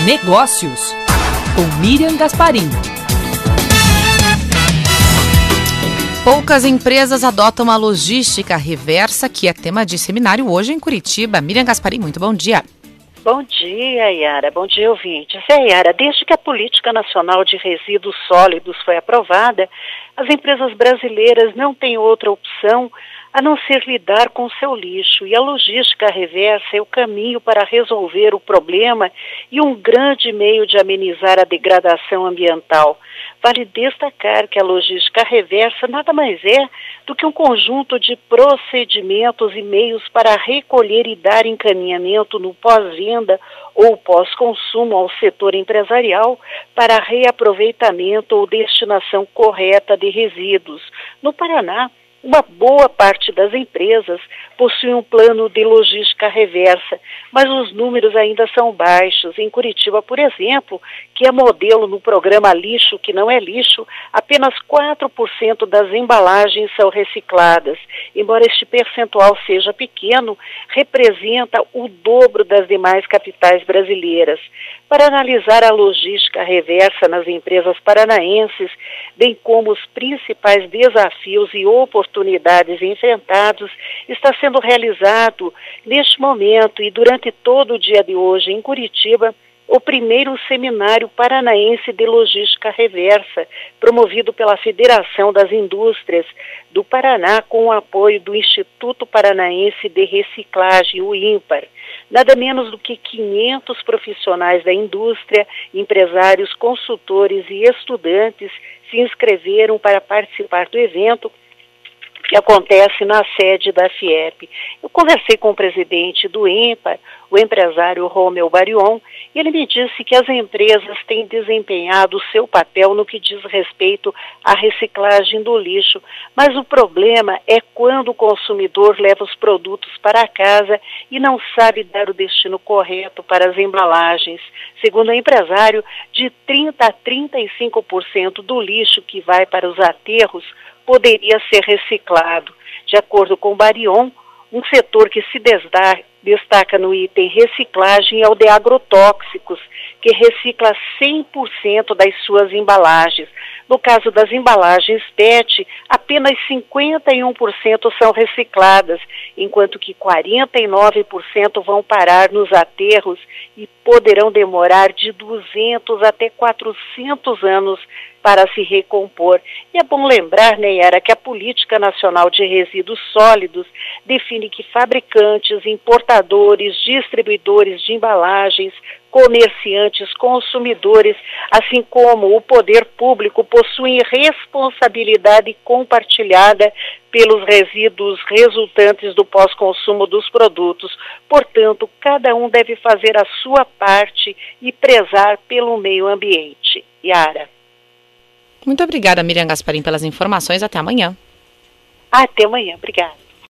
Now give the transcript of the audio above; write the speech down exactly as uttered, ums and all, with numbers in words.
Negócios, com Miriam Gasparim. Poucas empresas adotam a logística reversa, que é tema de seminário hoje em Curitiba. Miriam Gasparim, muito bom dia. Bom dia, Yara. Bom dia, ouvintes. É, Yara, desde que a Política Nacional de Resíduos Sólidos foi aprovada, as empresas brasileiras não têm outra opção a não ser lidar com seu lixo. E a logística reversa é o caminho para resolver o problema e um grande meio de amenizar a degradação ambiental. Vale destacar que a logística reversa nada mais é do que um conjunto de procedimentos e meios para recolher e dar encaminhamento no pós-venda ou pós-consumo ao setor empresarial para reaproveitamento ou destinação correta de resíduos. No Paraná, uma boa parte das empresas possui um plano de logística reversa, mas os números ainda são baixos. Em Curitiba, por exemplo, que é modelo no programa Lixo que não é lixo, apenas quatro por cento das embalagens são recicladas. Embora este percentual seja pequeno, representa o dobro das demais capitais brasileiras. Para analisar a logística reversa nas empresas paranaenses, bem como os principais desafios e oportunidades enfrentados, está sendo realizado neste momento e durante todo o dia de hoje em Curitiba o primeiro seminário paranaense de logística reversa, promovido pela Federação das Indústrias do Paraná com o apoio do Instituto Paranaense de Reciclagem, o INPAR. Nada menos do que quinhentos profissionais da indústria, empresários, consultores e estudantes se inscreveram para participar do evento que acontece na sede da FIEP. Eu conversei com o presidente do INPAR, o empresário Romeu Barion, e ele me disse que as empresas têm desempenhado o seu papel no que diz respeito à reciclagem do lixo, mas o problema é quando o consumidor leva os produtos para casa e não sabe dar o destino correto para as embalagens. Segundo o empresário, de trinta a trinta e cinco por cento do lixo que vai para os aterros poderia ser reciclado. De acordo com Barion, um setor que se destaca no item reciclagem é o de agrotóxicos, que recicla cem por cento das suas embalagens. No caso das embalagens P E T, apenas cinquenta e um por cento são recicladas, enquanto que quarenta e nove por cento vão parar nos aterros e poderão demorar de duzentos até quatrocentos anos para se recompor. E é bom lembrar, né, Yara, que a Política Nacional de Resíduos Sólidos define que fabricantes, importadores, distribuidores de embalagens, comerciantes, consumidores, assim como o poder público, possuem responsabilidade compartilhada pelos resíduos resultantes do pós-consumo dos produtos. Portanto, cada um deve fazer a sua parte e prezar pelo meio ambiente. Yara. Muito obrigada, Miriam Gasparim, pelas informações. Até amanhã. Até amanhã. Obrigada.